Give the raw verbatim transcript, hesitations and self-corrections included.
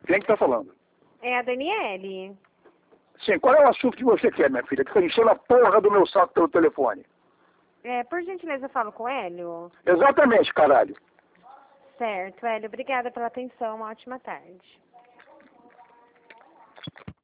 Quem que tá falando? É a Daniele. Sim, qual é o assunto que você quer, minha filha? Que você encheu a porra do meu saco pelo telefone. É, por gentileza, eu falo com o Hélio? Exatamente, caralho. Certo, Hélio. Obrigada pela atenção. Uma ótima tarde.